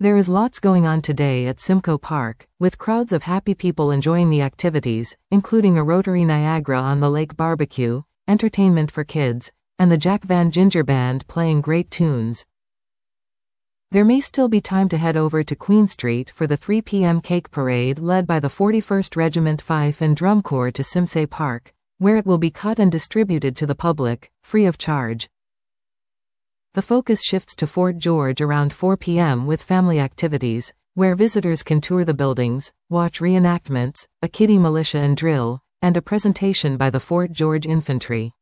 There is lots going on today at Simcoe Park, with crowds of happy people enjoying the activities, including a Rotary Niagara on the Lake barbecue, entertainment for kids, and the Jack Van Ginger Band playing great tunes. There may still be time to head over to Queen Street for the 3 p.m. cake parade led by the 41st Regiment Fife and Drum Corps to Simsay Park, where it will be cut and distributed to the public, free of charge. The focus shifts to Fort George around 4 p.m. with family activities, where visitors can tour the buildings, watch reenactments, a kiddie militia and drill, and a presentation by the Fort George Infantry.